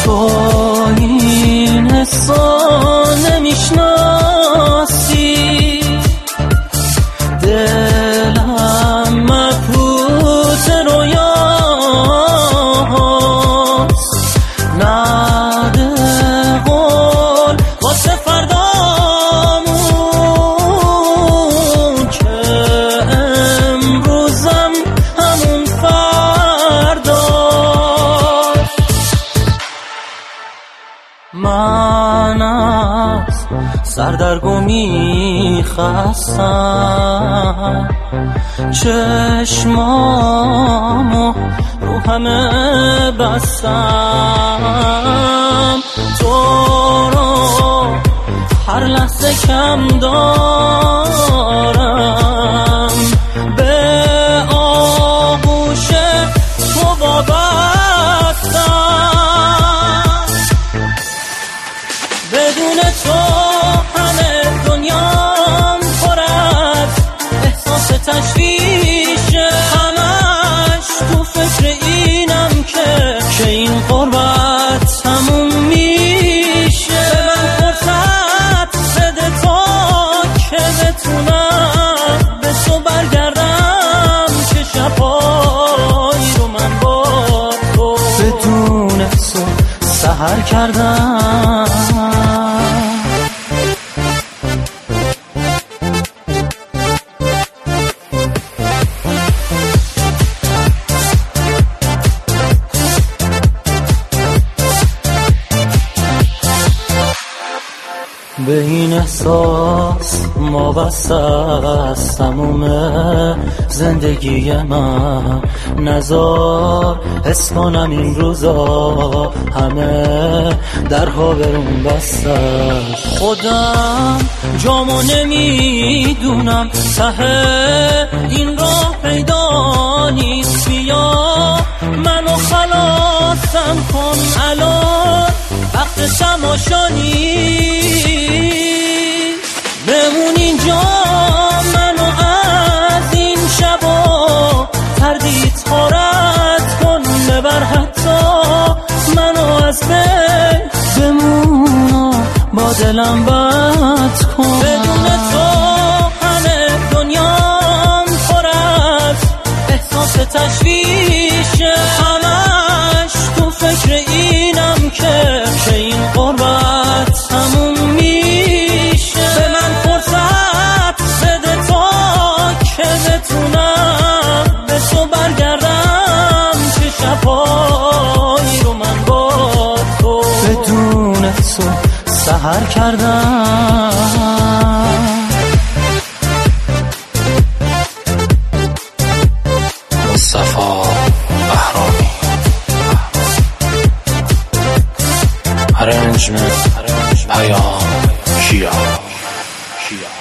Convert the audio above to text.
تو این حسا نمیشناسی، دلم مبهوت رویاست، نده قول واسه فردامون که امروزم همون فرداست. من از سردرگمی خستم، چشمامو رو همه بستم، تو رو هر لحظه کم دارم، به آغوش تو وابستم، بدون تو همه دنیام پر از احساس تشویشه، همش تو فکر اینم که این قربت تموم میشه. به من فرصت بده تا که بتونم به تو برگردم، که شبایی رو من با تو بدون تو سحر کردم. به این احساس وابسته است تموم زندگی من، نزار حس کنم این روزا همه درها برون بسته. خودم جامو نمیدونم، ته این راه پیدا نیست، بیا منو خلاصم کن الان وقت تماشا نیست. بمون اینجا منو از این شبا تردید خارت کن، ببر حتی منو از بین، بمون با دلم بد کن. بدون تو همه دنیام پر از احساس تشویشه، همش تو فکر اینم که این قربت تموم میشه. به من فرصت بده تا که بتونم به تو برگردم، که شبایی رو من با تو بدون تو سحر کردم. مصطفی بهرامی Arrangement پیام کیا